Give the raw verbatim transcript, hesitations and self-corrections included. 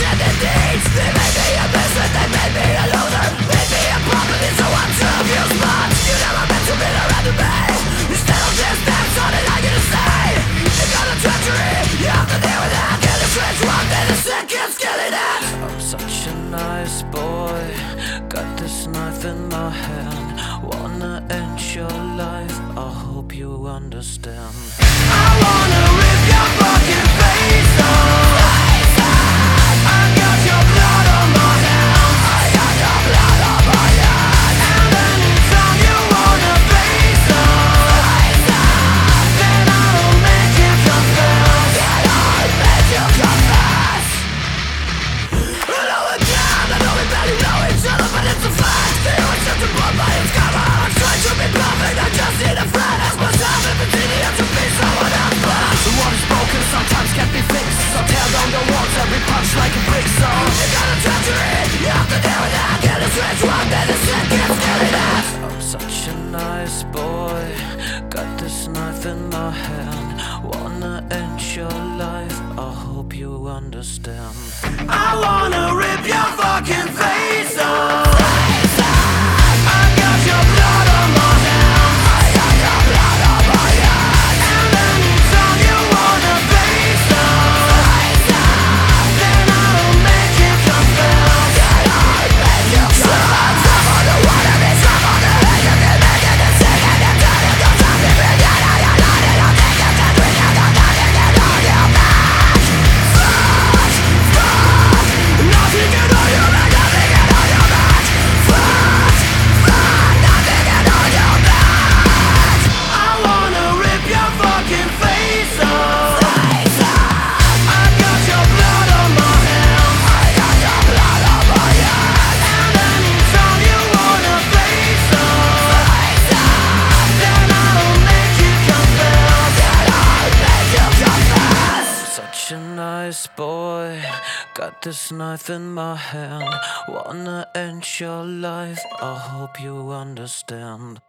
I'm such a nice boy, got this knife in my hand. Wanna end your life, I hope you understand. I wanna rip your fucking face off. I got your blood on my hands. I got your blood on my hands. And anytime you wanna face off, then I'll make you confess. Then I'll make you confess. I know it can, I know we barely know each other, but it's a fact. You accept the blood by its cover. I'm trying to be perfect, I just need a friend. Ask myself if it's easier to be someone else. But the one is broken, sometimes can't be fixed. So tear down the walls, every punch like a brick. So you got a treachery, you have to deal with that. Get a switch one, then the shit keeps killing us. I'm such a nice boy, got this knife in my hand. Wanna end your life, I hope you understand. I wanna rip your fucking face off. I got your blood on my hands. I got your blood on my hands. And anytime you wanna face off, then I'll make you confess. Then I'll make you confess. Some of the water be some of the hate. You can make it and sing it and turn it. Don't stop it, bring it out, you're not it. I'll take it and drink it. I'll not it and all you back. Fuck, fuck. Nothing can hold you back. Nothing can hold you back. Fuck, fuck. Nothing can hold you back. I wanna rip your fucking face off. Face off. I got your blood on my hands. I got your blood on my hands. And anytime you wanna face off, face off, then I'll make you confess. Then I'll make you confess. Such a nice boy, got this knife in my hand. Wanna end your life, I hope you understand.